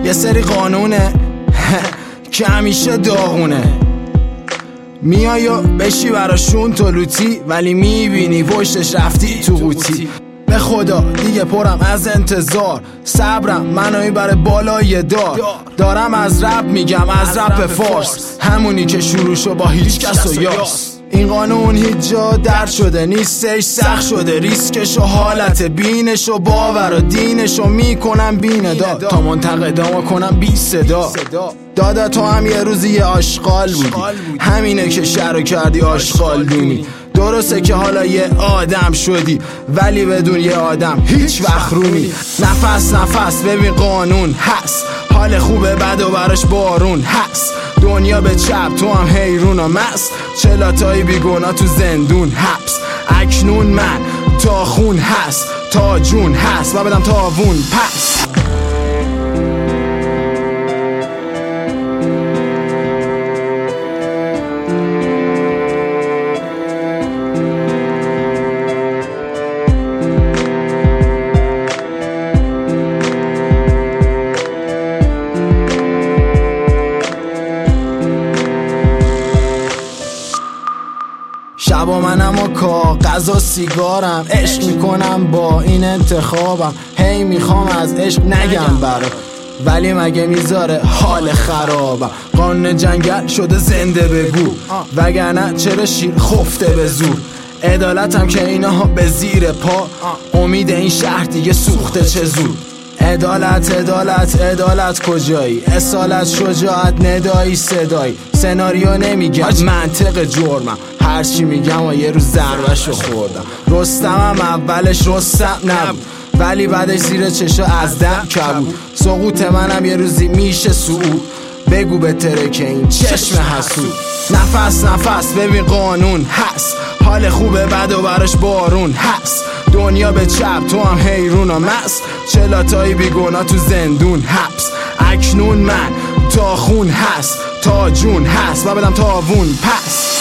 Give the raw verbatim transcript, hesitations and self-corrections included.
یه سری قانونه که همیشه داغونه، میای و بشی براشون تلوتی، ولی میبینی پشتش رفتی تو قوطی. به خدا دیگه پرم از انتظار، صبرم منو میبره بالای دار. دارم از رپ میگم، از رپ فارس، همونی که شروع شو با هیچ کس و یاس. این قانون هیچ جا در شده نیستش، سخت شده ریسکش و حالت بینش و باور و دینش و میکنم بینه داد تا منتقدامو کنم بی صدا. دادا تو هم یه روزی یه آشغال بودی، همینه که شر کردی آشغال دونی. درسته که حالا یه آدم شدی، ولی بدون یه آدم هیچ وقت رومی. نفس نفس ببین قانون هست، حال خوبه بد و براش بارون هست. دنیا به چپ تو هم حیرون و مست، چلاتایی بیگونا تو زندون حبس. اکنون من تا خون هست، تا جون هست و بدم تاوون پس. شبا منم و کاغذ و سیگارم، عشق میکنم با این انتخابم. هی میخوام از عشق نگم برا، ولی مگه میذاره حال خرابم. قانون جنگل شده زنده بگو، وگرنه چرا شیر خفته به زور. عدالتم که اینا به زیر پا، امید این شهر دیگه سوخته چه زود. عدالت عدالت عدالت کجایی؟ اصالت شجاعت ندایی صدایی. سناریو نمیگم منطق جرمم، هرچی میگم و یه روز ضربشو خوردم. رستمم اولش رستم نبود، ولی بعدش زیر چشو از دم کبود. سقوط منم یه روزی میشه صعود، بگو به ترک این چشم حسود. نفس نفس ببین قانون هست، حال خوبه بد و براش بارون هست. دنیا به چپ تو هم حیرون و مست، چلاتایی بیگونا تو زندون حبس. اکنون من تا خون هست، تا جون هست و بدم تاوون پس.